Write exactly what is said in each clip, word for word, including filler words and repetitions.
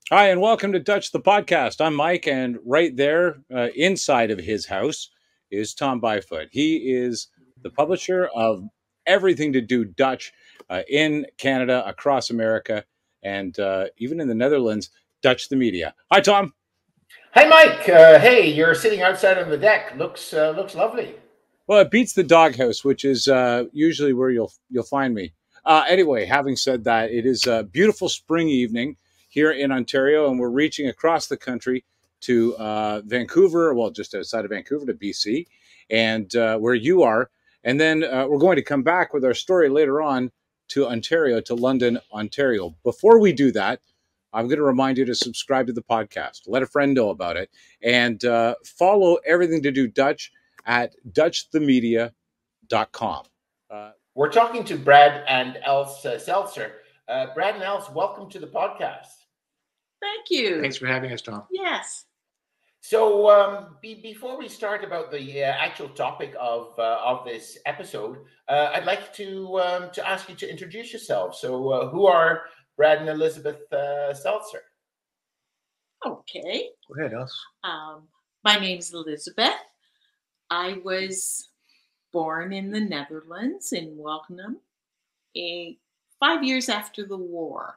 Hi, and welcome to Dutch the Podcast. I'm Mike, and right there uh, inside of his house is Tom Byfoot. He is the publisher of everything to do Dutch uh, in Canada, across America, and uh, even in the Netherlands, Dutch the Media. Hi, Tom. Hi, Mike. Uh, hey, you're sitting outside on the deck. Looks uh, looks lovely. Well, it beats the doghouse, which is uh, usually where you'll you'll find me. Uh, anyway, having said that, it is a beautiful spring evening here in Ontario, and we're reaching across the country to uh, Vancouver, well, just outside of Vancouver to B C, and uh, where you are. And then uh, we're going to come back with our story later on to Ontario, to London, Ontario. Before we do that, I'm going to remind you to subscribe to the podcast, let a friend know about it, and uh, follow everything to do Dutch at dutch the media dot com. Uh, We're talking to Brad and Else uh, Seltzer. Uh, Brad and Else, welcome to the podcast. Thank you. Thanks for having us, Tom. Yes. So, um, be, before we start about the uh, actual topic of uh, of this episode, uh, I'd like to um, to ask you to introduce yourself. So, uh, who are Brad and Elizabeth uh, Seltzer? Okay. Go ahead, Els. Um, my name's Elizabeth. I was born in the Netherlands, in Welkenum, a, five years after the war.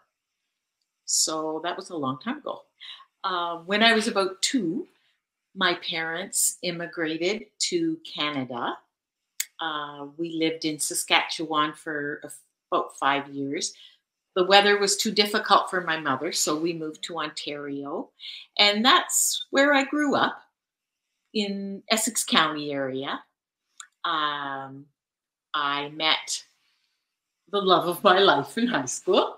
So that was a long time ago. Uh, when I was about two, my parents immigrated to Canada. Uh, we lived in Saskatchewan for about five years. The weather was too difficult for my mother, so we moved to Ontario. And that's where I grew up, in Essex County area. Um, I met the love of my life in high school.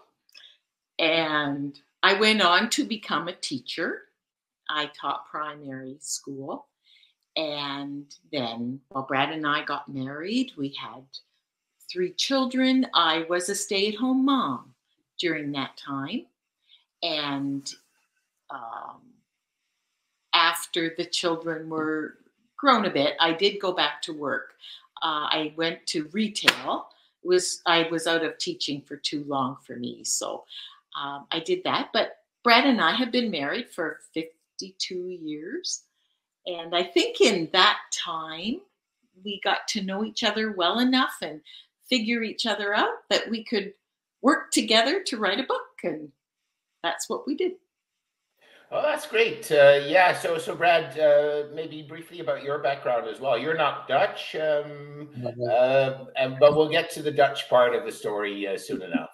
And I went on to become a teacher. I taught primary school. And then, while Brad and I got married, we had three children. I was a stay-at-home mom during that time. And um, after the children were grown a bit, I did go back to work. Uh, I went to retail. It was I was out of teaching for too long for me, so um, I did that. But Brad and I have been married for fifty-two years, and I think in that time we got to know each other well enough and figure each other out that we could work together to write a book, and that's what we did. Oh, that's great. Uh, yeah. So, so Brad, uh, maybe briefly about your background as well. You're not Dutch, um, uh, and, but we'll get to the Dutch part of the story uh, soon enough.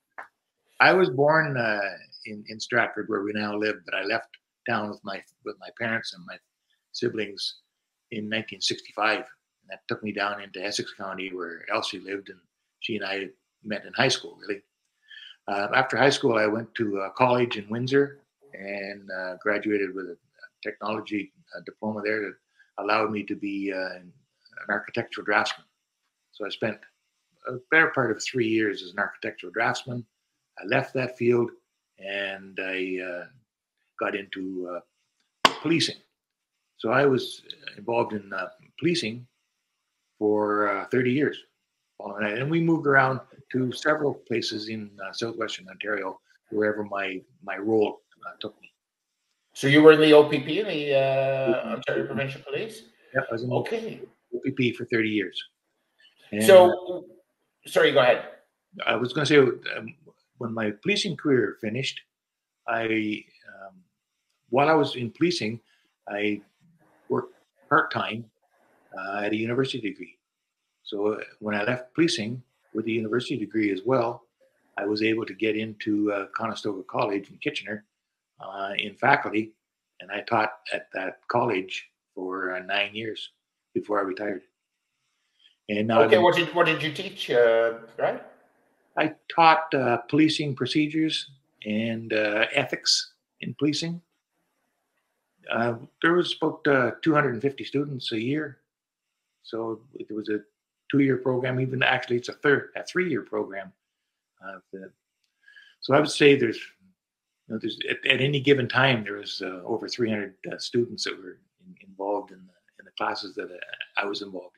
I was born uh, in in Stratford, where we now live, but I left town with my with my parents and my siblings in nineteen sixty-five. And that took me down into Essex County, where Elsie lived, and she and I met in high school. Really, uh, after high school, I went to uh, college in Windsor and uh, graduated with a technology uh, diploma there that allowed me to be uh, an architectural draftsman. So I spent a better part of three years as an architectural draftsman. I left that field and I uh, got into uh, policing. So I was involved in uh, policing for uh, thirty years. And we moved around to several places in uh, southwestern Ontario, wherever my, my role uh, took me. So you were in the O P P, in the uh, Ontario Provincial Police? Yeah, I was in okay. O P P for thirty years. And so, sorry, go ahead. I was going to say, um, when my policing career finished, I, um, while I was in policing, I worked part-time uh, at a university degree. So uh, when I left policing with a university degree as well, I was able to get into uh, Conestoga College in Kitchener uh, in faculty, and I taught at that college for uh, nine years before I retired. And now okay, been, what did what did you teach, uh, right? I taught uh, policing procedures and uh, ethics in policing. Uh, there was about uh, two hundred fifty students a year, so it was a two-year program. Even actually, it's a third, a three-year program. Uh, the, so I would say there's, you know, there's at, at any given time there was uh, over three hundred uh, students that were in, involved in the, in the classes that uh, I was involved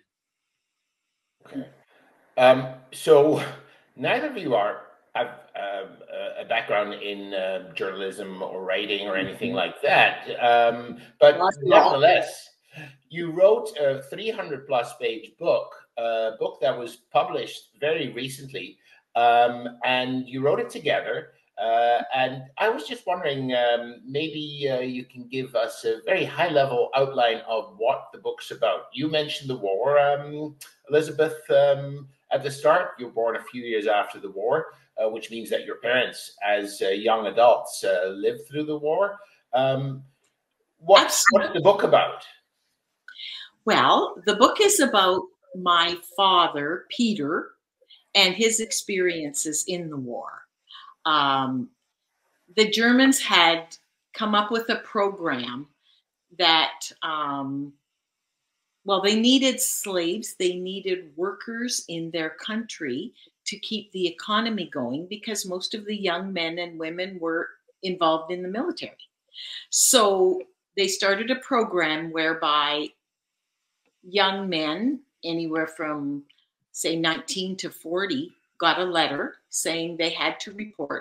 in. Okay. Um, so neither of you are have, uh, uh, a background in uh, journalism or writing or anything like that. Um, but nevertheless, you wrote a three hundred plus page book, a book that was published very recently, um, and you wrote it together. Uh, and I was just wondering, um, maybe uh, you can give us a very high level outline of what the book's about. You mentioned the war, um, Elizabeth, um, at the start. You were born a few years after the war, uh, which means that your parents, as uh, young adults, uh, lived through the war. Um, what's, what's the book about? Well, the book is about my father, Peter, and his experiences in the war. Um, the Germans had come up with a program that, um, well, they needed slaves, they needed workers in their country to keep the economy going, because most of the young men and women were involved in the military. So they started a program whereby young men, anywhere from, say, nineteen to forty, got a letter saying they had to report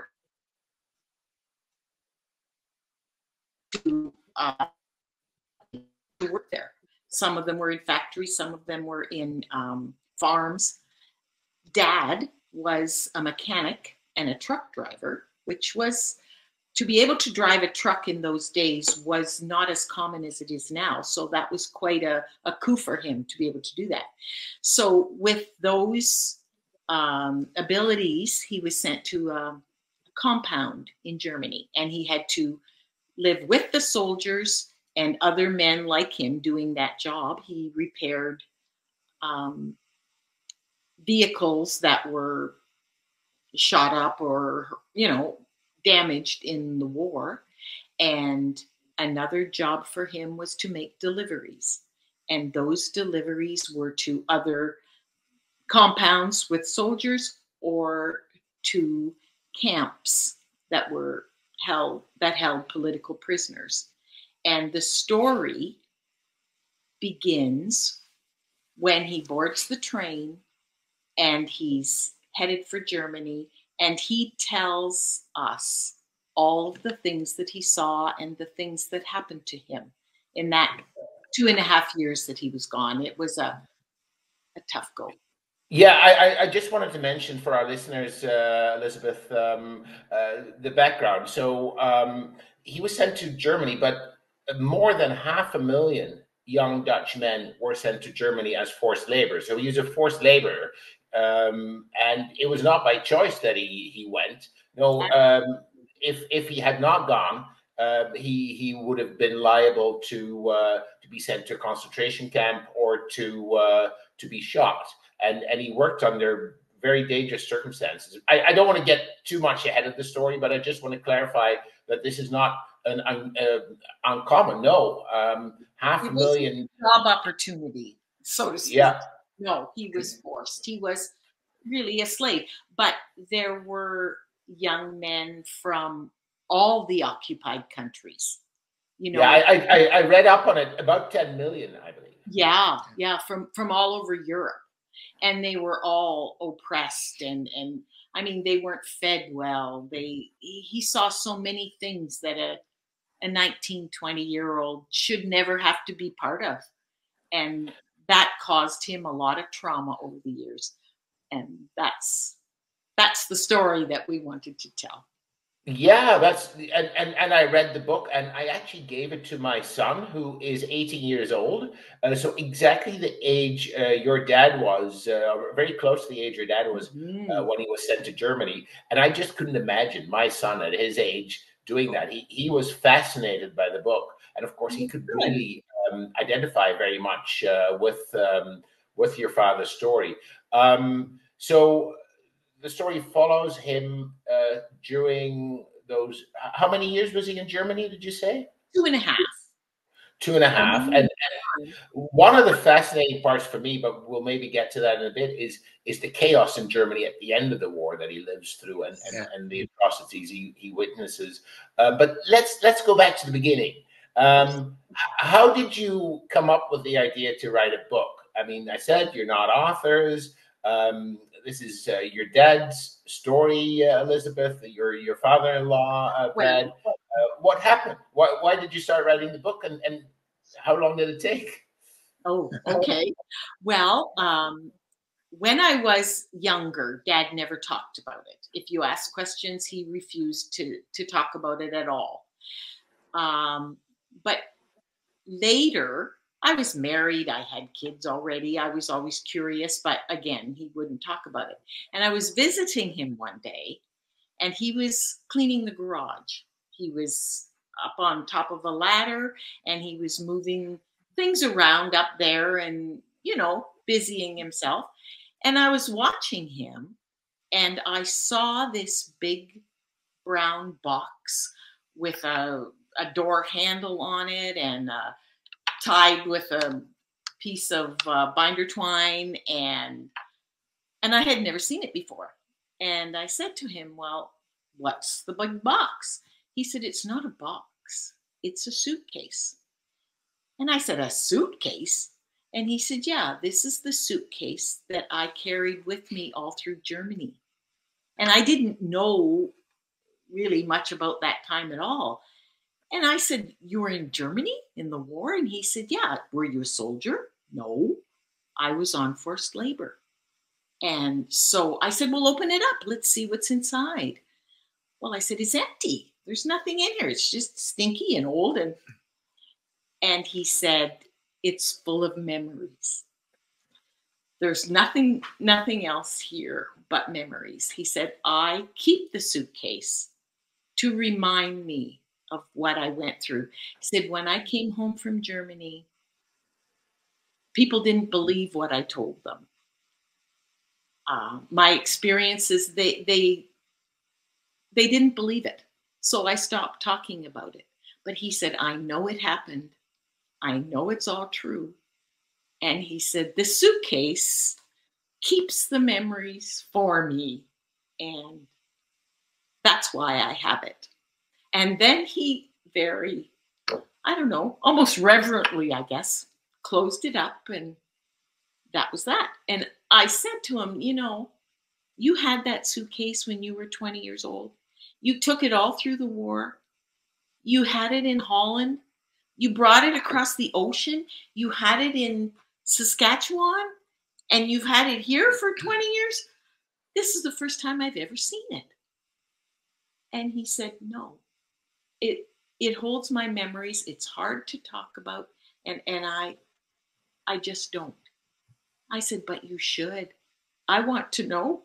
to, uh, to work there. Some of them were in factories, some of them were in um, farms. Dad was a mechanic and a truck driver, which was, to be able to drive a truck in those days was not as common as it is now. So that was quite a, a coup for him to be able to do that. So with those um, abilities, he was sent to a compound in Germany, and he had to live with the soldiers and other men like him doing that job. He repaired um, vehicles that were shot up or, you know, damaged in the war. And another job for him was to make deliveries. And those deliveries were to other compounds with soldiers or to camps that were held, that held political prisoners. And the story begins when he boards the train and he's headed for Germany, and he tells us all of the things that he saw and the things that happened to him in that two and a half years that he was gone. It was a, a tough go. Yeah, I, I just wanted to mention for our listeners, uh, Elizabeth, um, uh, the background. So um, he was sent to Germany, but more than half a million young Dutch men were sent to Germany as forced labor. So he was a forced laborer. Um, and it was not by choice that he, he went. No, um, if if he had not gone, uh, he he would have been liable to uh, to be sent to a concentration camp or to uh, to be shot. And and he worked under very dangerous circumstances. I, I don't want to get too much ahead of the story, but I just want to clarify that this is not an un, uh, uncommon. No, um, half a million job opportunity, so to speak. Yeah. No, he was forced. He was really a slave. But there were young men from all the occupied countries. You know, yeah, I, I I read up on it, about ten million, I believe. Yeah, yeah, from from all over Europe, and they were all oppressed, and and I mean, they weren't fed well. They he saw so many things that a a nineteen, twenty year old should never have to be part of, and that caused him a lot of trauma over the years. And that's that's the story that we wanted to tell. Yeah, that's and, and and I read the book, and I actually gave it to my son, who is eighteen years old. Uh, so exactly the age uh, your dad was, uh, very close to the age your dad was Mm. uh, when he was sent to Germany. And I just couldn't imagine my son at his age doing that. He he was fascinated by the book, and of course he could really um, identify very much uh, with um, with your father's story. Um, so. The story follows him uh, during those. How many years was he in Germany? Did you say two and a half? Two and a half. And, and one of the fascinating parts for me, but we'll maybe get to that in a bit, is is the chaos in Germany at the end of the war that he lives through, and and, Yeah. and the atrocities he, he witnesses. Uh, but let's let's go back to the beginning. Um, how did you come up with the idea to write a book? I mean, I said you're not authors. Um, this is uh, your dad's story, uh, Elizabeth. Your your father-in-law, uh, Brad. Uh, what happened? Why why did you start writing the book, and and how long did it take? Oh, okay. Well, um, when I was younger, Dad never talked about it. If you ask questions, he refused to to talk about it at all. Um, but later, I was married. I had kids already. I was always curious, but again, he wouldn't talk about it. And I was visiting him one day, and he was cleaning the garage. He was up on top of a ladder, and he was moving things around up there and, you know, busying himself. And I was watching him, and I saw this big brown box with a, a door handle on it, and uh, tied with a piece of uh, binder twine, and and I had never seen it before. And I said to him, well, what's the big box? He said, it's not a box, it's a suitcase. And I said, a suitcase? And he said, yeah, this is the suitcase that I carried with me all through Germany. And I didn't know really much about that time at all. And I said, you were in Germany in the war? And he said, yeah. Were you a soldier? No, I was on forced labor. And so I said, well, open it up. Let's see what's inside. Well, I said, it's empty. There's nothing in here. It's just stinky and old. And, and he said, it's full of memories. There's nothing, nothing else here but memories. He said, I keep the suitcase to remind me of what I went through. He said, when I came home from Germany, people didn't believe what I told them. Uh, my experiences, they, they, they didn't believe it. So I stopped talking about it. But he said, I know it happened. I know it's all true. And he said, the suitcase keeps the memories for me. And that's why I have it. And then he very, I don't know, almost reverently, I guess, closed it up, and that was that. And I said to him, you know, you had that suitcase when you were twenty years old. You took it all through the war. You had it in Holland. You brought it across the ocean. You had it in Saskatchewan, and you've had it here for twenty years. This is the first time I've ever seen it. And he said, no, it it holds my memories. It's hard to talk about. And, and I, I just don't. I said, but you should. I want to know.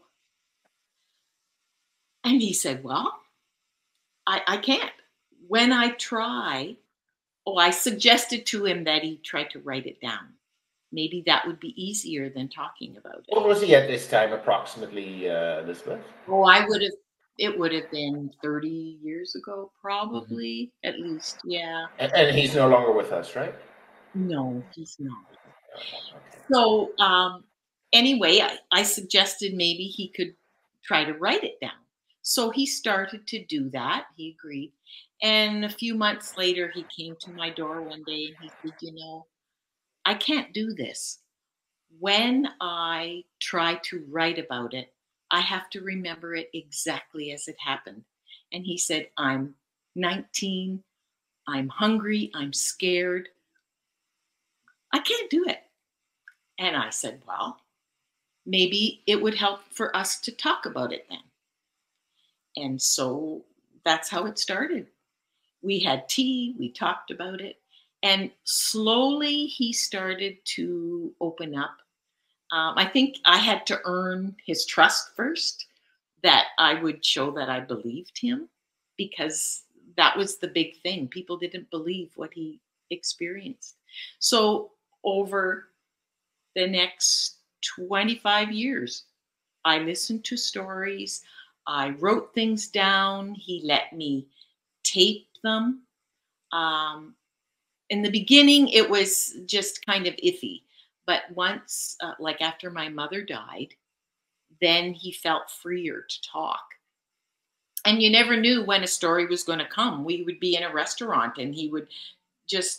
And he said, well, I, I can't. When I try, oh, I suggested to him that he try to write it down. Maybe that would be easier than talking about it. What was he at this time, approximately, uh, Elizabeth? Oh, I would have, it would have been thirty years ago, probably, mm-hmm. At least, yeah. And, and he's no longer with us, right? No, he's not. Okay. So um, anyway, I, I suggested maybe he could try to write it down. So he started to do that. He agreed. And a few months later, he came to my door one day and he said, you know, I can't do this. When I try to write about it, I have to remember it exactly as it happened. And he said, I'm nineteen, I'm hungry, I'm scared. I can't do it. And I said, well, maybe it would help for us to talk about it then. And so that's how it started. We had tea, we talked about it, and slowly he started to open up. Um, I think I had to earn his trust first, that I would show that I believed him, because that was the big thing. People didn't believe what he experienced. So over the next twenty-five years, I listened to stories. I wrote things down. He let me tape them. Um, in the beginning, it was just kind of iffy. But once, uh, like after my mother died, then he felt freer to talk. And you never knew when a story was going to come. We would be in a restaurant and he would just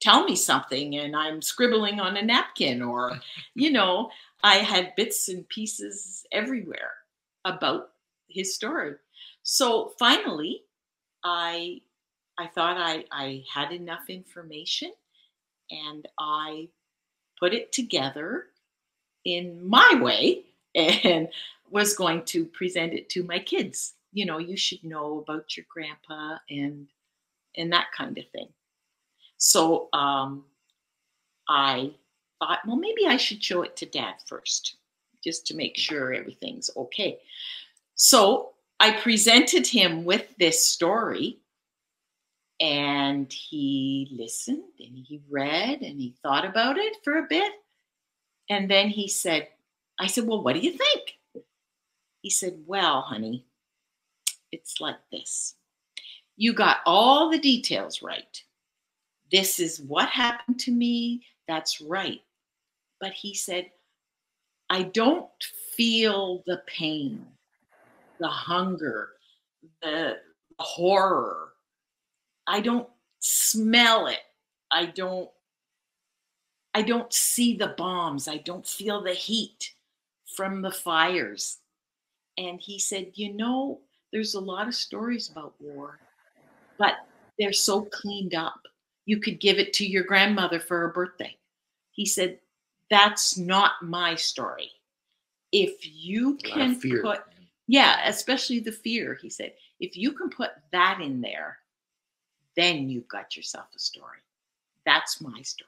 tell me something and I'm scribbling on a napkin, or, you know, I had bits and pieces everywhere about his story. So finally, I I thought I, I had enough information, and I put it together in my way and was going to present it to my kids. You know, you should know about your grandpa and and that kind of thing. So um, I thought, well, maybe I should show it to Dad first, just to make sure everything's okay. So I presented him with this story, and he listened and he read and he thought about it for a bit. And then he said, I said, well, what do you think? He said, well, honey, it's like this. You got all the details right. This is what happened to me. That's right. But he said, I don't feel the pain, the hunger, the horror. I don't smell it. I don't, I don't see the bombs. I don't feel the heat from the fires. And he said, you know, there's a lot of stories about war, but they're so cleaned up. You could give it to your grandmother for her birthday. He said, that's not my story. If you can put, yeah, especially the fear, he said, if you can put that in there, then you've got yourself a story. That's my story.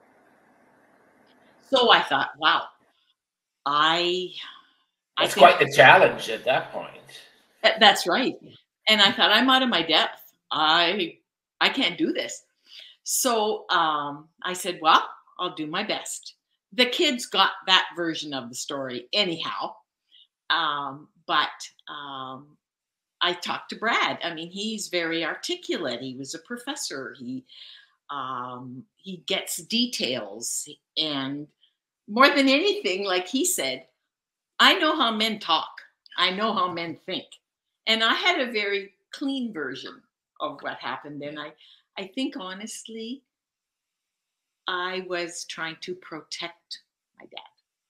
So I thought, wow, I... That's I think, quite the challenge at that point. That's right. And I thought, I'm out of my depth. I I can't do this. So um, I said, well, I'll do my best. The kids got that version of the story anyhow. Um, but um, I talked to Brad. I mean, he's very articulate. He was a professor. He um, he gets details. And more than anything, like he said, I know how men talk. I know how men think. And I had a very clean version of what happened. And I, I think, honestly, I was trying to protect my dad.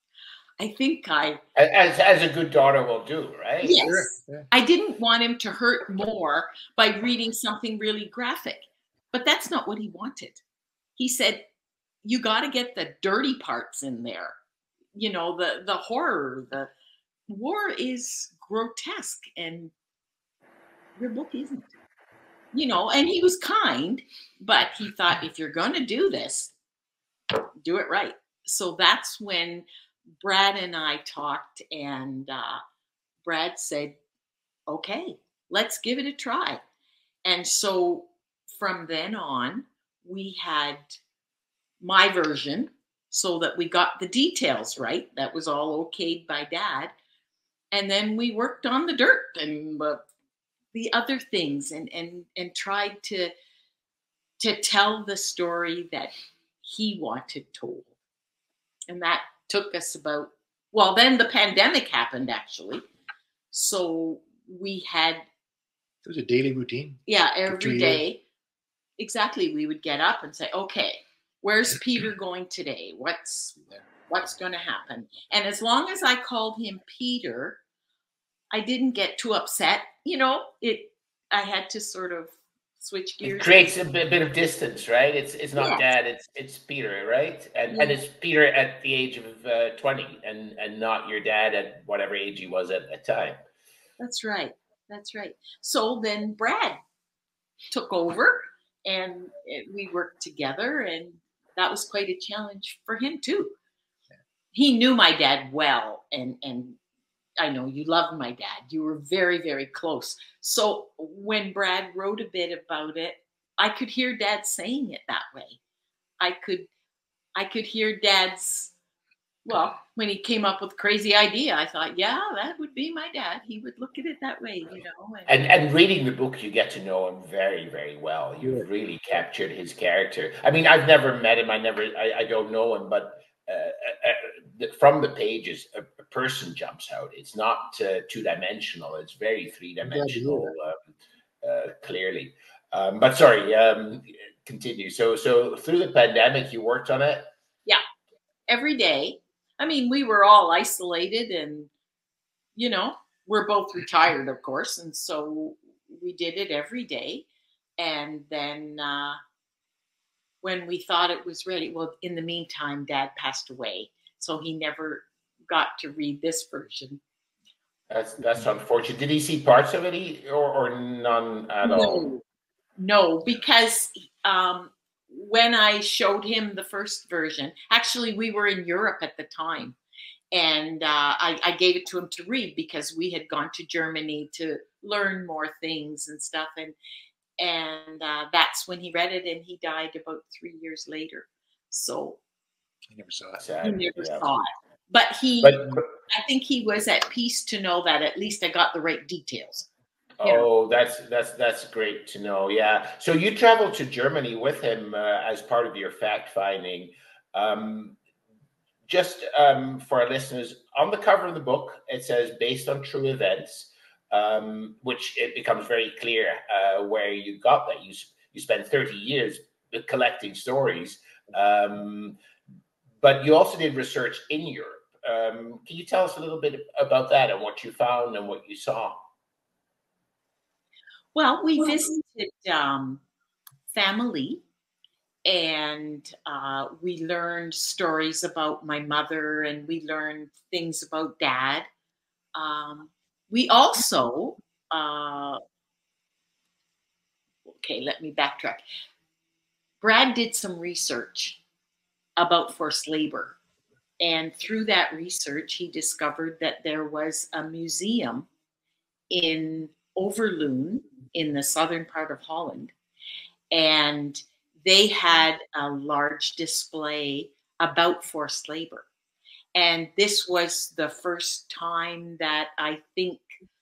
I think I... As, as a good daughter will do, right? Yes. Sure, yeah. I didn't want him to hurt more by reading something really graphic. But that's not what he wanted. He said, you got to get the dirty parts in there. You know, the, the horror, the war is grotesque, and your book isn't. You know, and he was kind, but he thought, if you're going to do this, do it right. So that's when Brad and I talked, and uh, Brad said, okay, let's give it a try. And so from then on, we had my version, so that we got the details right. That was all okayed by Dad. And then we worked on the dirt and uh, the other things, and, and, and tried to, to tell the story that he wanted told. And that took us about, well, then the pandemic happened, actually. So we had... It was a daily routine. Yeah, every day. Exactly. We would get up and say, okay, where's Peter going today? What's what's going to happen? And as long as I called him Peter, I didn't get too upset. You know, it. I had to sort of switch gears. It creates a bit, bit of distance, right? It's it's not Yes. Dad, it's it's Peter, right? And Yeah. and it's Peter at the age of uh, twenty, and and not your dad at whatever age he was at the time. That's right. That's right. So then Brad took over, and it, we worked together, and that was quite a challenge for him too. He knew my dad well, and and I know you loved my dad. You were very, very close. So when Brad wrote a bit about it, I could hear Dad saying it that way. I could, I could hear Dad's, well, when he came up with a crazy idea, I thought, yeah, that would be my dad. He would look at it that way, you know. And and reading the book, you get to know him very, very well. You've really captured his character. I mean, I've never met him. I never, I, I don't know him, but uh, uh, from the pages, a, a person jumps out. It's not uh, two-dimensional. It's very three-dimensional, um, uh, clearly. Um, but sorry, um, continue. So, so through the pandemic, you worked on it? Yeah, every day. I mean, we were all isolated and, you know, we're both retired, of course. And so we did it every day. And then uh, when we thought it was ready, well, in the meantime, Dad passed away. So he never got to read this version. That's that's unfortunate. Did he see parts of it or, or none at no, all? No, because um, when I showed him the first version, actually, we were in Europe at the time. And uh, I, I gave it to him to read because we had gone to Germany to learn more things and stuff. And and uh, that's when he read it, and he died about three years later. So I never saw it. Sad. he never Yeah. saw it. But he, But, but I think he was at peace to know that at least I got the right details. oh, that's that's that's great to know. Yeah. So you traveled to Germany with him uh, as part of your fact finding. Um, just um, for our listeners, on the cover of the book, it says based on true events, um, which it becomes very clear uh, where you got that. You you spent thirty years collecting stories, um, but you also did research in Europe. Um, can you tell us a little bit about that and what you found and what you saw? Well, we visited um, family, and uh, we learned stories about my mother, and we learned things about Dad. Um, we also, uh, okay, let me backtrack. Brad did some research about forced labor. And through that research, he discovered that there was a museum in Overloon in the southern part of Holland. And they had a large display about forced labor. And this was the first time that I think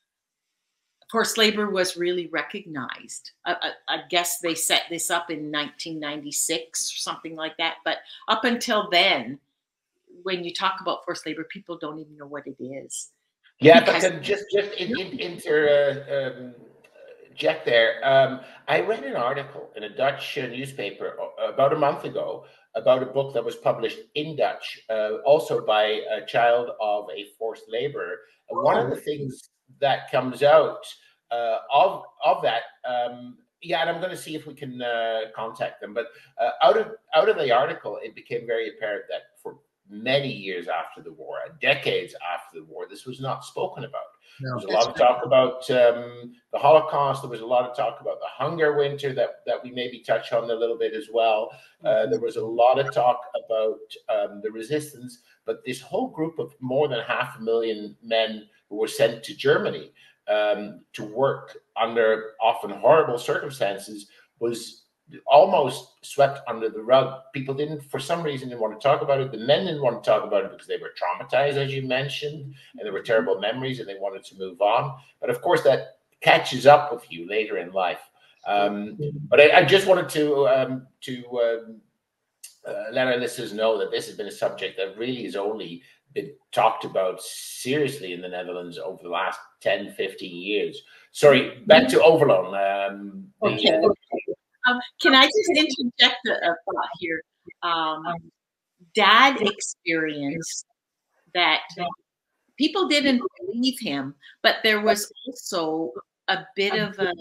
forced labor was really recognized. I, I, I guess they set this up in nineteen ninety-six or something like that. But up until then, when you talk about forced labor, people don't even know what it is. Yeah, Because- but then just just in, in, inter uh, um, Jack there. Um, I read an article in a Dutch uh, newspaper about a month ago about a book that was published in Dutch, uh, also by a child of a forced laborer. And one of the things that comes out uh, of of that, um, yeah, and I'm going to see if we can uh, contact them. But uh, out of out of the article, it became very apparent that for many years after the war, decades after the war, this was not spoken about. No, there was a lot of talk about um, the Holocaust. There was a lot of talk about the hunger winter that, that we maybe touch on a little bit as well. Uh, there was a lot of talk about um, the resistance, but this whole group of more than half a million men who were sent to Germany um, to work under often horrible circumstances was almost swept under the rug. People didn't, for some reason, didn't want to talk about it. The men didn't want to talk about it because they were traumatized, as you mentioned, and there were terrible memories, and they wanted to move on. But of course, that catches up with you later in life. Um, but I, I just wanted to um, to um, uh, let our listeners know that this has been a subject that really has only been talked about seriously in the Netherlands over the last ten, fifteen years. Sorry, back to Overloon. Um, the, okay. uh, Um, can I just interject a, a thought here? Um, Dad experienced that people didn't believe him, but there was also a bit of a,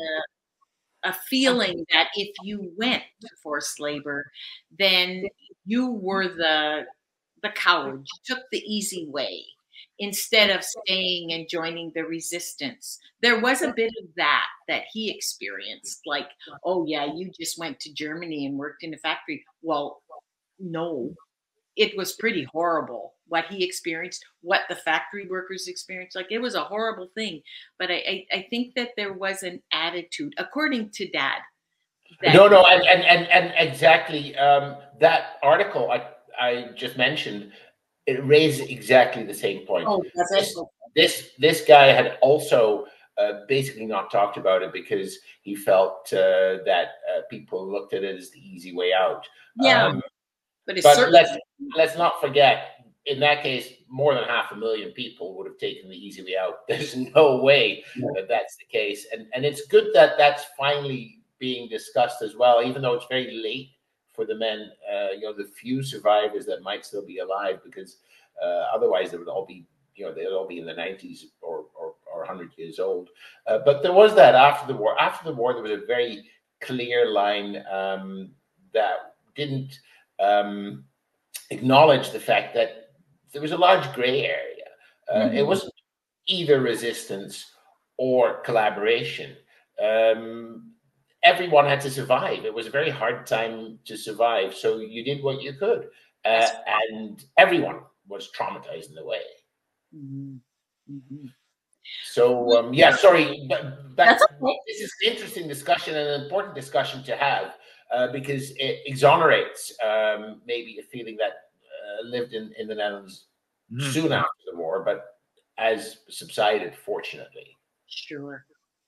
a feeling that if you went to forced labor, then you were the the coward. You took the easy way instead of staying and joining the resistance. There was a bit of that that he experienced, like, oh yeah, you just went to Germany and worked in a factory. Well, no, it was pretty horrible what he experienced, what the factory workers experienced. Like, it was a horrible thing. But I, I, I think that there was an attitude, according to Dad. That no, no, and, and, and, and exactly um, that article I, I just mentioned, it raised exactly the same point. Oh, that's this, it. this this guy had also uh, basically not talked about it because he felt uh, that uh, people looked at it as the easy way out. Yeah, um, but, it's but certainly let's let's not forget, in that case, more than half a million people would have taken the easy way out. There's no way that that's the case, and and it's good that that's finally being discussed as well, even though it's very late for the men. Uh, you know, the few survivors that might still be alive, because uh, otherwise they would all be, you know, they'd all be in the nineties or or, or one hundred years old. Uh, but there was that after the war. After the war, there was a very clear line um, that didn't um, acknowledge the fact that there was a large gray area. Uh, mm-hmm. It wasn't either resistance or collaboration. Um, everyone had to survive. It was a very hard time to survive. So you did what you could. Uh, and everyone was traumatized in a way. Mm-hmm. Mm-hmm. So, um, yeah, sorry. But, but That's okay. This is an interesting discussion and an important discussion to have uh, because it exonerates um, maybe a feeling that uh, lived in, in the Netherlands mm. soon after the war, but has subsided, fortunately. Sure.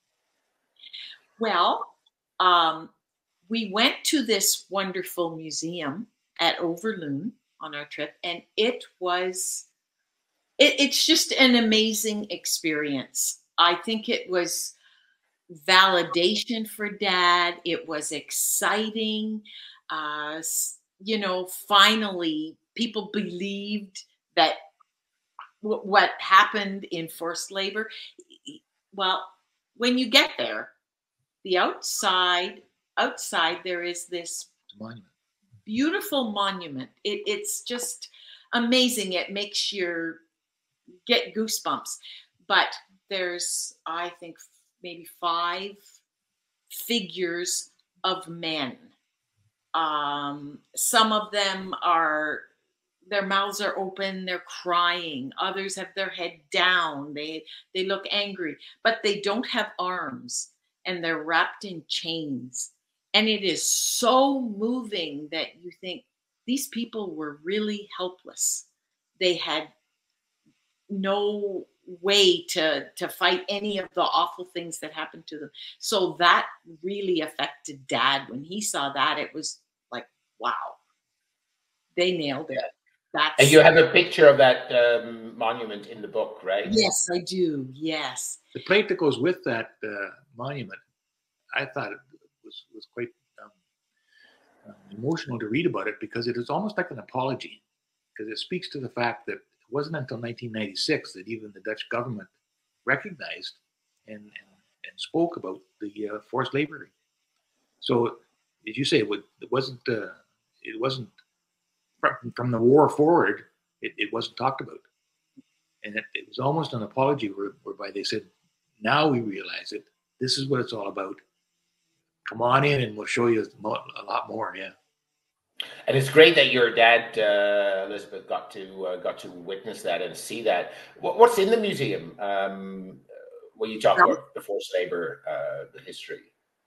Well, um, we went to this wonderful museum at Overloon on our trip, and it was, it, it's just an amazing experience. I think it was validation for Dad. It was exciting. Uh, you know, finally, people believed that w- what happened in forced labor. Well, when you get there, the outside, outside there is this monument. Beautiful monument. It, it's just amazing. It makes you get goosebumps. But there's, I think, maybe five figures of men. Um, some of them are, their mouths are open, they're crying. Others have their head down. They, they look angry, but they don't have arms, and they're wrapped in chains. And it is so moving that you think these people were really helpless. They had no way to, to fight any of the awful things that happened to them. So that really affected Dad. When he saw that, it was like, wow, they nailed it. That's, and you have a picture of that um, monument in the book, right? Yes, I do. Yes. The plate that goes with that uh, monument, I thought it was, was quite um, um, emotional to read about it, because it is almost like an apology, because it speaks to the fact that it wasn't until nineteen ninety-six that even the Dutch government recognized and, and, and spoke about the uh, forced labor. So, as you say, it, would, it wasn't uh, it wasn't from, from the war forward. It, it wasn't talked about, and it, it was almost an apology where, whereby they said, "Now we realize it. This is what it's all about. Come on in, and we'll show you a lot more." Yeah. And it's great that your dad, uh, Elizabeth, got to uh, got to witness that and see that. What, what's in the museum um, when you talk yeah. about the forced labor, uh, the history?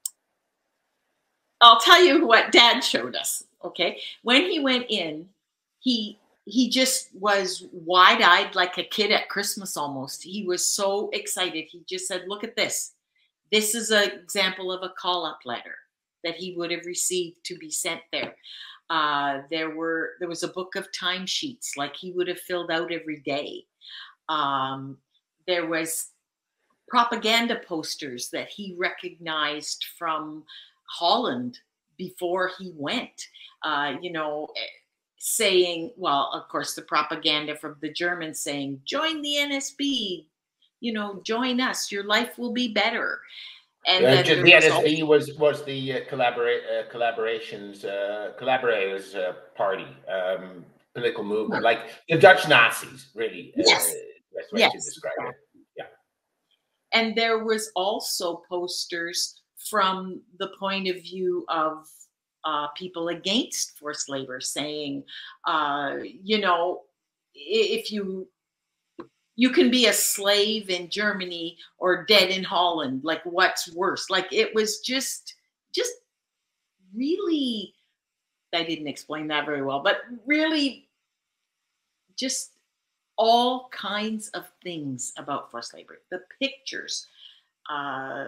I'll tell you what Dad showed us. Okay, when he went in, he he just was wide-eyed, like a kid at Christmas almost. He was so excited. He just said, "Look at this. This is an example of a call-up letter that he would have received to be sent there." Uh, there were there was a book of timesheets like he would have filled out every day. Um, there was propaganda posters that he recognized from Holland before he went. Uh, you know, saying, well, of course, the propaganda from the Germans saying, "Join the N S B, you know, join us. Your life will be better." And uh, then the N S B was, was was the uh, collaborate uh, collaborations uh, collaborators uh, party um, political movement, like the Dutch Nazis, really. Yes, uh, that's way yes. to describe it. Yeah. And there was also posters from the point of view of uh, people against forced labor, saying, uh, you know, if you. You can be a slave in Germany or dead in Holland. Like, what's worse? Like, it was just, just really, I didn't explain that very well, but really just all kinds of things about forced labor. The pictures, uh,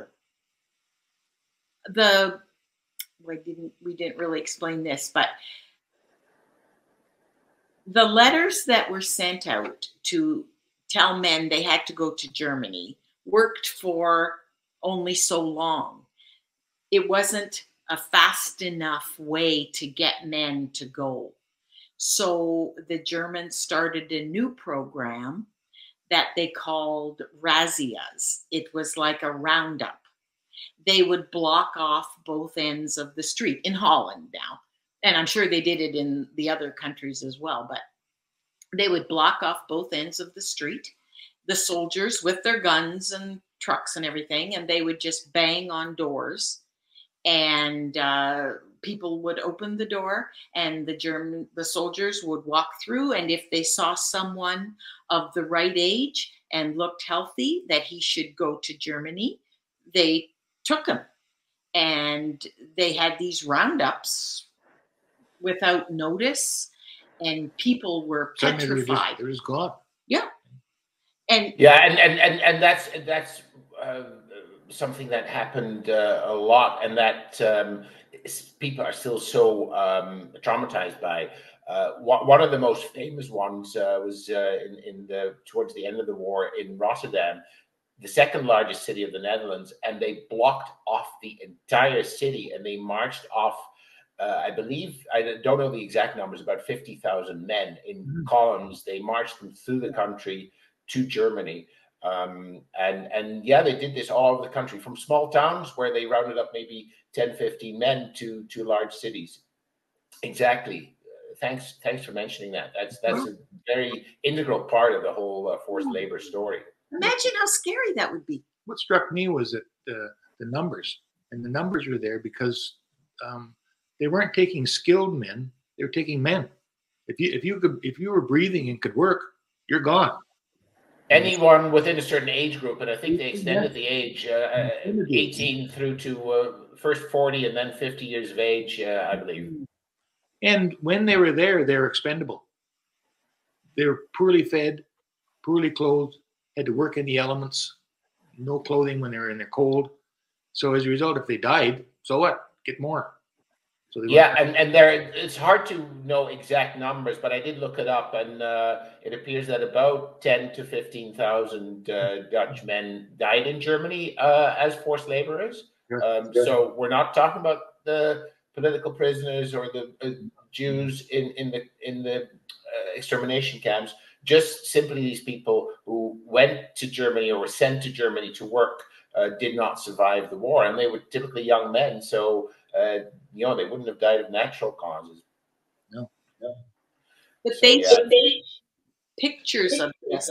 the, we didn't, we didn't really explain this, but the letters that were sent out to tell men they had to go to Germany worked for only so long. it wasn't a fast enough way to get men to go. So the Germans started a new program that they called razzias. It was like a roundup. They would block off both ends of the street in Holland now. And I'm sure they did it in the other countries as well, but they would block off both ends of the street, the soldiers with their guns and trucks and everything, and they would just bang on doors, and uh, people would open the door, and the German, the soldiers would walk through, and if they saw someone of the right age and looked healthy that he should go to Germany, they took him. And they had these roundups without notice, and people were petrified. There is God. Yeah. And yeah, and and and, and that's that's uh, something that happened uh, a lot, and that um, people are still so um, traumatized by. Uh, one of the most famous ones uh, was uh, in, in the towards the end of the war in Rotterdam, the second largest city of the Netherlands, and they blocked off the entire city, and they marched off. Uh, I believe, I don't know the exact numbers, about fifty thousand men in mm-hmm. columns. They marched them through the country to Germany. Um, and, and yeah, they did this all over the country, from small towns where they rounded up maybe ten, fifteen men to, to large cities. Exactly. Uh, thanks, thanks for mentioning that. That's, that's a very integral part of the whole uh, forced labor story. Imagine how scary that would be. What struck me was that the, the numbers, and the numbers were there because um, they weren't taking skilled men; they were taking men. If you if you could if you were breathing and could work, you're gone. Anyone within a certain age group, and I think they extended yeah. the age uh, eighteen through to uh, first forty and then fifty years of age, uh, I believe. And when they were there, they were expendable. They were poorly fed, poorly clothed, had to work in the elements, no clothing when they were in the cold. So as a result, if they died, so what? Get more. So yeah, and, and there it's hard to know exact numbers, but I did look it up, and uh, it appears that about ten to fifteen thousand uh, Dutch men died in Germany uh, as forced laborers. Sure. Um, sure. So we're not talking about the political prisoners or the uh, Jews in in the in the uh, extermination camps. Just simply these people who went to Germany or were sent to Germany to work uh, did not survive the war, and they were typically young men. So. Uh, you know, they wouldn't have died of natural causes. No. no. But so, they yeah. made pictures of this,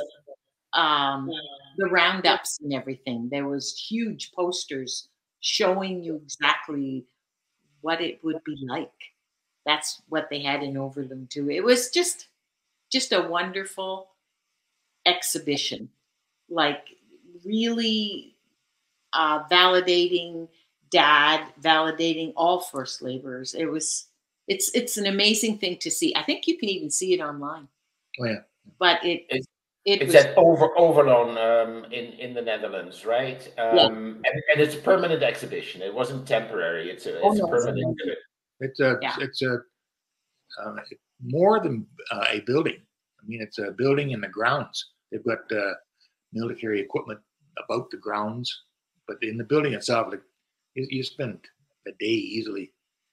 um, the roundups and everything. There was huge posters showing you exactly what it would be like. That's what they had in Overland too. It was just, just a wonderful exhibition, like really uh, validating Dad, validating all forced laborers. It was, it's, it's an amazing thing to see. I think you can even see it online. Oh yeah. But it, it's, it it's was, at Over Overloon um, in in the Netherlands, right? Um, yeah. and, and it's a permanent exhibition. It wasn't temporary. It's a, it's oh, no, a permanent. It's a, yeah. it's a uh, more than uh, a building. I mean, it's a building in the grounds. They've got uh, military equipment about the grounds, but in the building itself, like. You, you spend a day easily.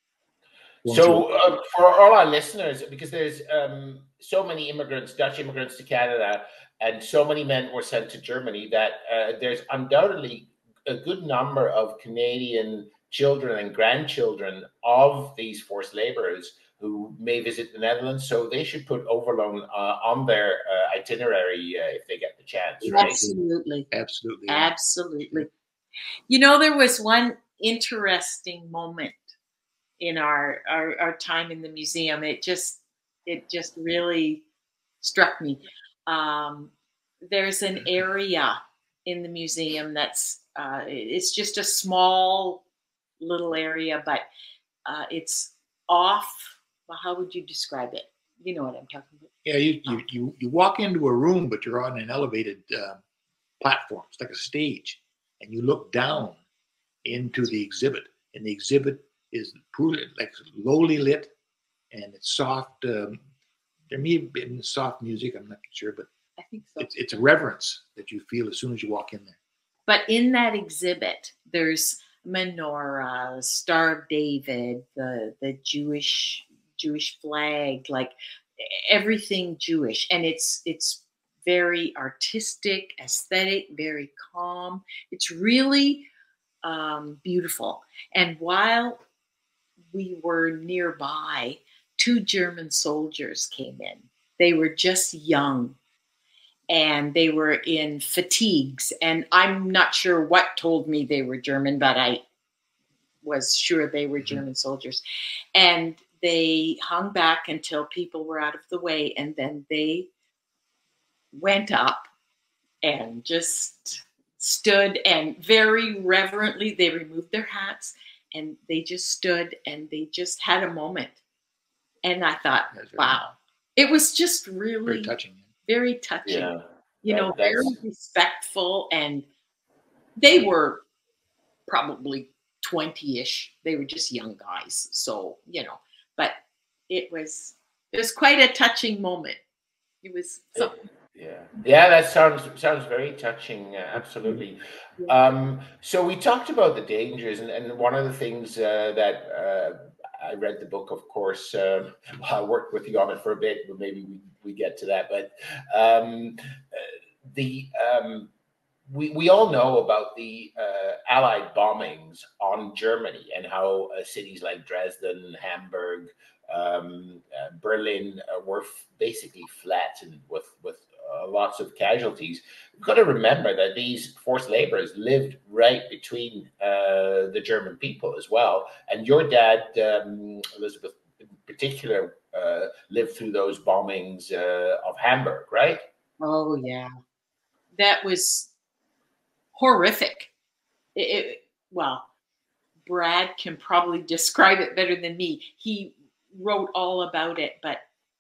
So uh, for all our listeners, because there's um, so many immigrants, Dutch immigrants to Canada, and so many men were sent to Germany, that uh, there's undoubtedly a good number of Canadian children and grandchildren of these forced laborers who may visit the Netherlands. So they should put Overloon uh, on their uh, itinerary uh, if they get the chance. Right? Absolutely. Absolutely. Absolutely. You know, there was one interesting moment in our, our our time in the museum. It just it just really struck me. Um, there's an area in the museum that's uh, it's just a small little area, but uh, it's off. Well, how would you describe it? You know what I'm talking about. Yeah, you you you, you walk into a room, but you're on an elevated uh, platform. It's like a stage, and you look down into the exhibit, and the exhibit is poorly, like lowly lit, and it's soft. Um, there may have been soft music, I'm not sure, but I think so. It's it's a reverence that you feel as soon as you walk in there. But in that exhibit, there's menorah, Star of David, the the Jewish Jewish flag, like everything Jewish, and it's it's very artistic, aesthetic, very calm. It's really um, beautiful. And while we were nearby, two German soldiers came in. They were just young, and they were in fatigues. And I'm not sure what told me they were German, but I was sure they were German soldiers. And they hung back until people were out of the way, and then they went up and just stood, and very reverently they removed their hats, and they just stood and they just had a moment. And I thought, wow, it was just really very touching. Very touching. Yeah. You That- know, that's- very respectful, and they were probably twenty-ish. They were just young guys. So, you know, but it was it was quite a touching moment. It was something. Yeah, yeah, that sounds sounds very touching. Uh, absolutely. Um, so we talked about the dangers, and, and one of the things uh, that uh, I read the book, of course. Uh, I worked with you on it for a bit, but maybe we, we get to that. But um, uh, the um, we we all know about the uh, Allied bombings on Germany and how uh, cities like Dresden, Hamburg, um, uh, Berlin uh, were f- basically flattened with with uh, lots of casualties. We've got to remember that these forced laborers lived right between uh, the German people as well. And your dad, um, Elizabeth, in particular, uh, lived through those bombings uh, of Hamburg, right? Oh yeah, that was horrific. It, it, well, Brad can probably describe it better than me. He wrote all about it, but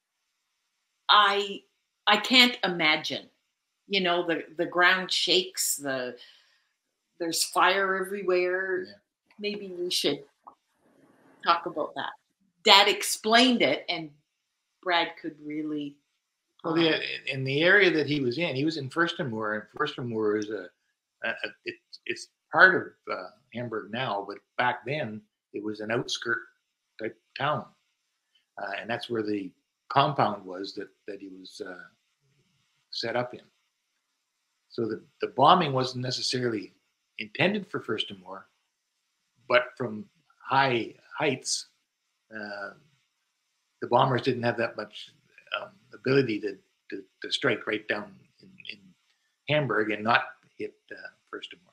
I I can't imagine. You know, the the ground shakes, the there's fire everywhere. Yeah. Maybe we should talk about that. Dad explained it, and Brad could really. Well, um, the, in the area that he was in, he was in Fürstenmoor, and Fürstenmoor is a, a, a it, it's part of uh, Hamburg now, but back then it was an outskirt type town, uh, and that's where the compound was that that he was uh, set up in. So the, the bombing wasn't necessarily intended for Fürstenmoor, but from high heights, uh, the bombers didn't have that much um, ability to, to, to strike right down in, in Hamburg and not hit uh, Fürstenmoor.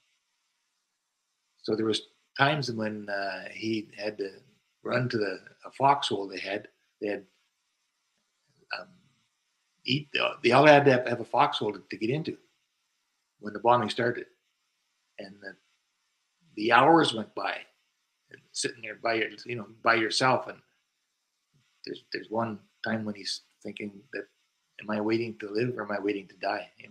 So there was times when uh, he had to run to the a foxhole they had. They had um, eat. They all had to have, have a foxhole to, to get into when the bombing started, and the, the hours went by, and sitting there by your, you know, by yourself, and there's there's one time when he's thinking that, am I waiting to live or am I waiting to die? You know?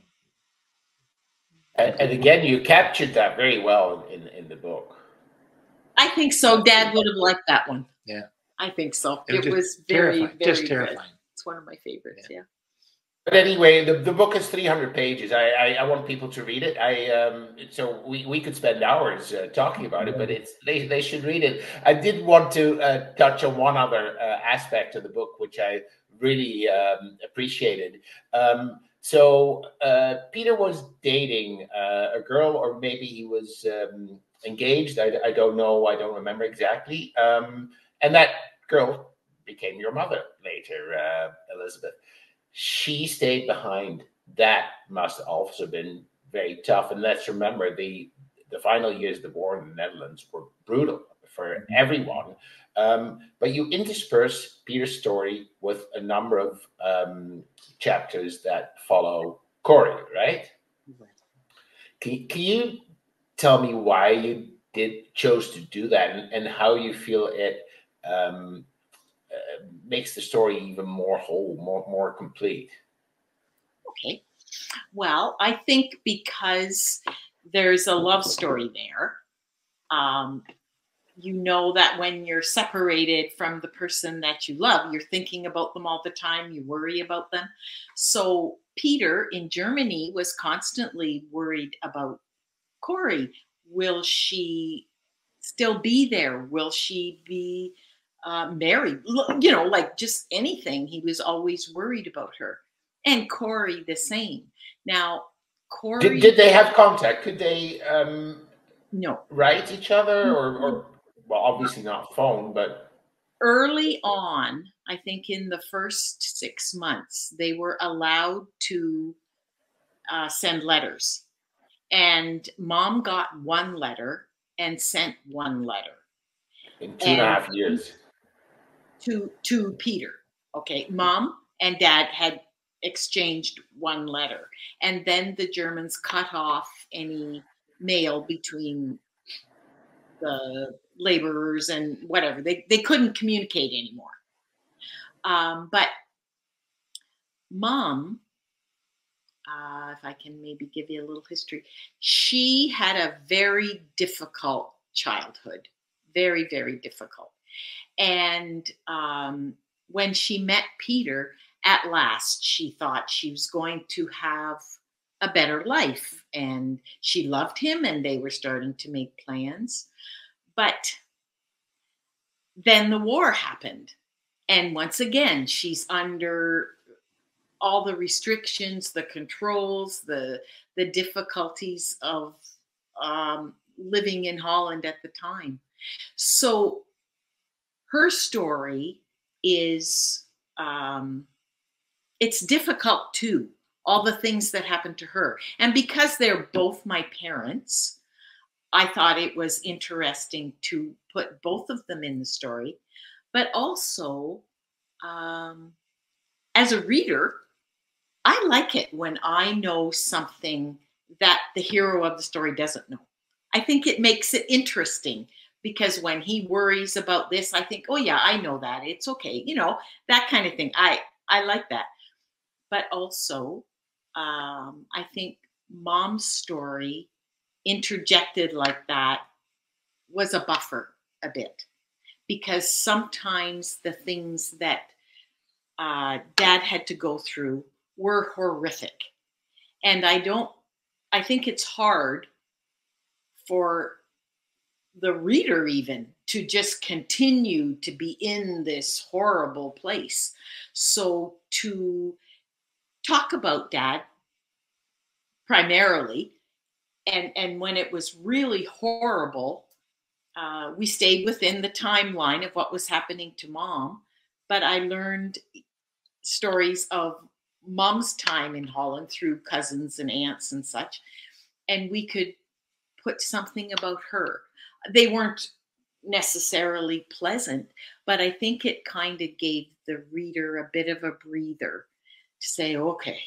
And, and again, you captured that very well in, in the book. I think so. Dad would have liked that one. Yeah, I think so. It It was was, just very, terrifying, very just good. terrifying. It's one of my favorites. Yeah. But anyway, the, the book is three hundred pages. I, I, I want people to read it. I um, so we, we could spend hours uh, talking about it, but it's they, they should read it. I did want to uh, touch on one other uh, aspect of the book, which I really um, appreciated. Um, so uh, Peter was dating uh, a girl, or maybe he was um, engaged. I, I don't know. I don't remember exactly. Um, and that girl became your mother later, uh, Elizabeth. She stayed behind. That must also have been very tough. And let's remember, the the final years of the war in the Netherlands were brutal for everyone. Um, but you intersperse Peter's story with a number of um, chapters that follow Corrie, right? Can, can you tell me why you did chose to do that, and, and how you feel it um, uh, makes the story even more whole, more more complete? Okay. Well, I think because there's a love story there. Um, you know that when you're separated from the person that you love, you're thinking about them all the time. You worry about them. So Peter in Germany was constantly worried about Corrie. Will she still be there? Will she be uh, married? You know, like just anything. He was always worried about her. And Corey the same. Now, Corey... Did, did they have contact? Could they um, no. write each other? Or, or, well, obviously not phone, but... Early on, I think in the first six months, they were allowed to uh, send letters. And Mom got one letter and sent one letter. In two and, and a half years. To, to Peter. Okay. Mom and Dad had exchanged one letter. And then the Germans cut off any mail between the laborers and whatever. They, they couldn't communicate anymore. Um, but Mom, uh, if I can maybe give you a little history, she had a very difficult childhood. Very, very difficult. And um, when she met Peter, at last, she thought she was going to have a better life. And she loved him, and they were starting to make plans. But then the war happened. And once again, she's under all the restrictions, the controls, the, the difficulties of um, living in Holland at the time. So her story is, um, it's difficult too, all the things that happened to her. And because they're both my parents, I thought it was interesting to put both of them in the story, but also um, as a reader, I like it when I know something that the hero of the story doesn't know. I think it makes it interesting because when he worries about this, I think, oh yeah, I know that. It's okay. You know, that kind of thing. I, I like that. But also, um, I think Mom's story interjected like that was a buffer a bit, because sometimes the things that uh, Dad had to go through were horrific. And I don't, I think it's hard for the reader even to just continue to be in this horrible place. So to talk about Dad primarily, and, and when it was really horrible, uh, we stayed within the timeline of what was happening to Mom, but I learned stories of Mom's time in Holland through cousins and aunts and such, and we could put something about her. They weren't necessarily pleasant, but I think it kind of gave the reader a bit of a breather to say, okay,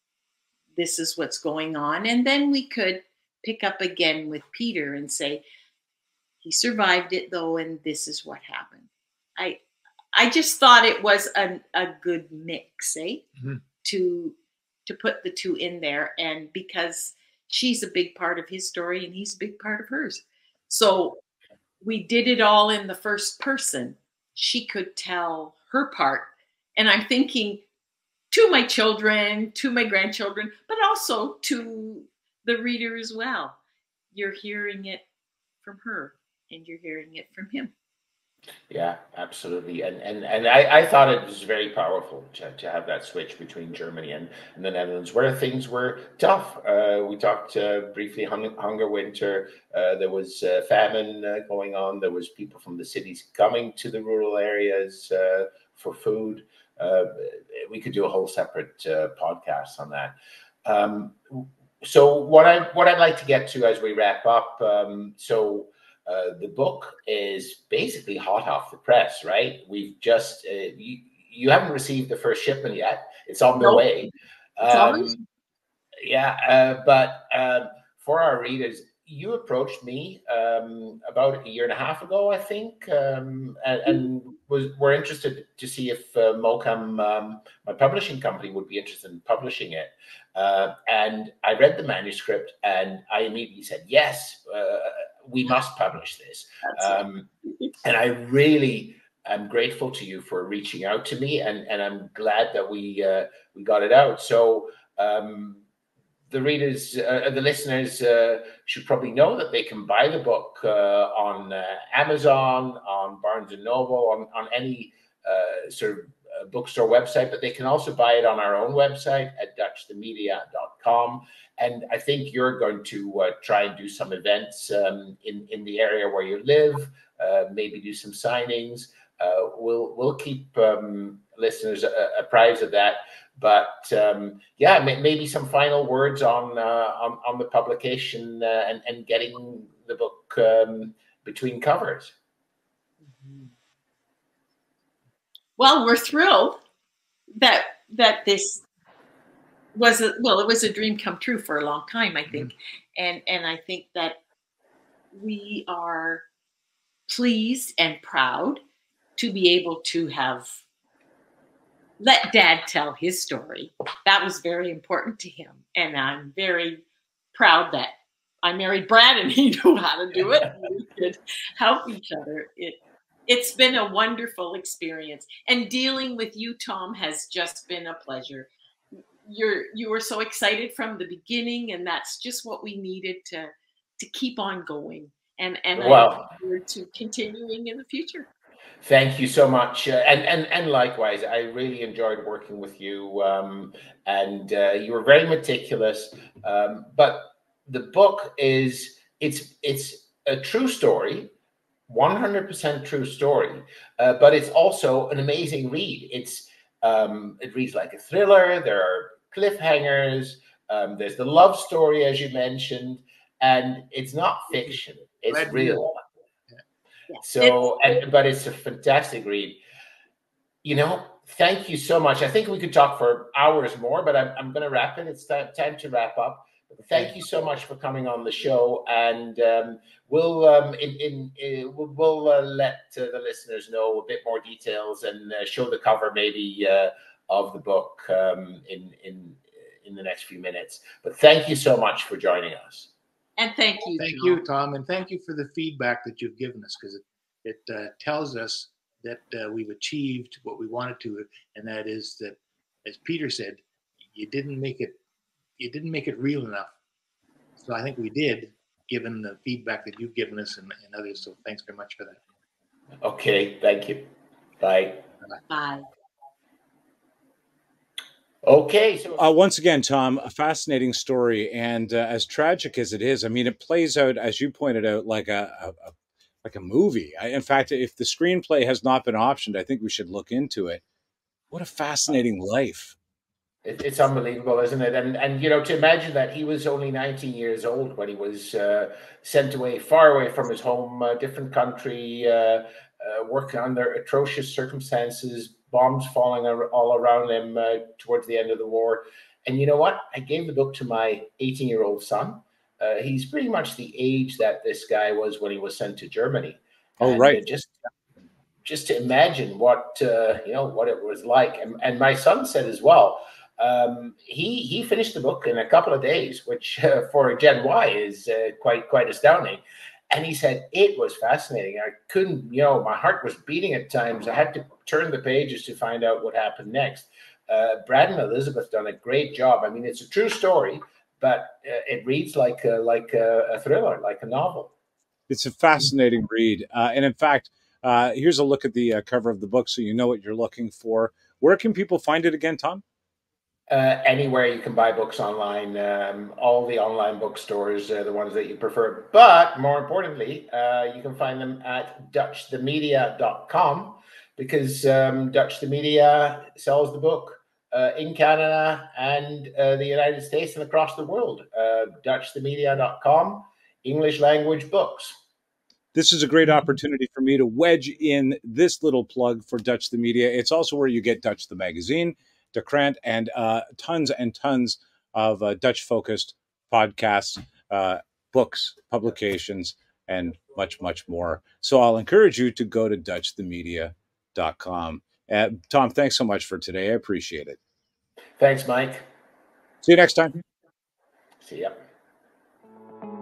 this is what's going on. And then we could pick up again with Peter and say, he survived it though, and this is what happened. I I just thought it was a, a good mix, eh? Mm-hmm. To to put the two in there, and because she's a big part of his story and he's a big part of hers. So we did it all in the first person. She could tell her part. And I'm thinking to my children, to my grandchildren, but also to the reader as well. You're hearing it from her and you're hearing it from him. Yeah, absolutely. And and and I, I thought it was very powerful to, to have that switch between Germany and, and the Netherlands, where things were tough. Uh, we talked uh, briefly hung, hunger winter. Uh, there was uh, famine uh, going on. There was people from the cities coming to the rural areas uh, for food. Uh, we could do a whole separate uh, podcast on that. Um, so what I what I'd like to get to as we wrap up. Um, so. Uh, the book is basically hot off the press, right? We've just, uh, you, you haven't received the first shipment yet. It's on the nope. way. Um, yeah, uh, but uh, for our readers, you approached me um, about a year and a half ago, I think, um, and, and was were interested to see if uh, Mocam, um, my publishing company, would be interested in publishing it. Uh, and I read the manuscript, and I immediately said, yes, uh, we must publish this. Um, and I really am grateful to you for reaching out to me, and, and I'm glad that we uh, we got it out. So um, the readers, uh, the listeners uh, should probably know that they can buy the book uh, on uh, Amazon, on Barnes and Noble, on, on any uh, sort of uh, bookstore website, but they can also buy it on our own website at dutch the media dot com. And I think you're going to uh, try and do some events um, in, in the area where you live, uh, maybe do some signings. Uh, we'll we'll keep um, listeners uh, apprised of that. But um, yeah, maybe some final words on uh, on, on the publication uh, and, and getting the book um, between covers. Well, we're thrilled that that this was a, well, it was a dream come true for a long time, I think, mm-hmm. and and I think that we are pleased and proud to be able to have let Dad tell his story. That was very important to him. And I'm very proud that I married Brad and he knew how to do it. And we could help each other. It, it's been a wonderful experience. And dealing with you, Tom, has just been a pleasure. You're, you were so excited from the beginning, and that's just what we needed to, to keep on going. And, and wow. I look forward to continuing in the future. Thank you so much, uh, and and and likewise, I really enjoyed working with you, um, and uh, you were very meticulous. Um, but the book is it's it's a true story, one hundred percent true story, uh, but it's also an amazing read. It's um, it reads like a thriller. There are cliffhangers. Um, there's the love story, as you mentioned, and it's not fiction. It's Red real. Yeah. So, and, but it's a fantastic read. You know, thank you so much. I think we could talk for hours more, but I'm, I'm going to wrap it. It's time, time to wrap up. Thank you so much for coming on the show. And um, we'll um, in, in, in we'll, we'll uh, let uh, the listeners know a bit more details and uh, show the cover maybe uh, of the book um, in, in, in the next few minutes. But thank you so much for joining us. And thank you, Thank Tom. you, Tom, and thank you for the feedback that you've given us, because it, it uh, tells us that uh, we've achieved what we wanted to, and that is that, as Peter said, you didn't make it, you didn't make it real enough. So I think we did, given the feedback that you've given us and, and others. So thanks very much for that. Okay, thank you. Bye. Bye. Bye. Okay. So uh, once again, Tom, a fascinating story, and uh, as tragic as it is, I mean, it plays out, as you pointed out, like a, a, a like a movie. I, in fact, if the screenplay has not been optioned, I think we should look into it. What a fascinating life! It, it's unbelievable, isn't it? And and you know, to imagine that he was only nineteen years old when he was uh, sent away, far away from his home, uh, different country, uh, uh, working under atrocious circumstances. Bombs falling all around him uh, towards the end of the war. And you know what? I gave the book to my eighteen-year-old son. Uh, he's pretty much the age that this guy was when he was sent to Germany. Oh, and, right. Uh, just, just to imagine what uh, you know what it was like. And, and my son said as well. Um, he he finished the book in a couple of days, which uh, for Gen Y is uh, quite quite astounding. And he said, it was fascinating. I couldn't, you know, my heart was beating at times. I had to turn the pages to find out what happened next. Uh, Brad and Elizabeth done a great job. I mean, it's a true story, but uh, it reads like a, like a, a thriller, like a novel. It's a fascinating read. Uh, and in fact, uh, here's a look at the uh, cover of the book so you know what you're looking for. Where can people find it again, Tom? Uh, anywhere you can buy books online, um, all the online bookstores are the ones that you prefer. But more importantly, uh, you can find them at dutch the media dot com, because um, Dutch the Media sells the book uh, in Canada and uh, the United States and across the world. Uh, dutch the media dot com, English language books. This is a great opportunity for me to wedge in this little plug for Dutch the Media. It's also where you get Dutch the Magazine, De Krant, and uh, tons and tons of uh, Dutch-focused podcasts, uh, books, publications, and much, much more. So I'll encourage you to go to dutch the media dot com. Uh, Tom, thanks so much for today. I appreciate it. Thanks, Mike. See you next time. See ya.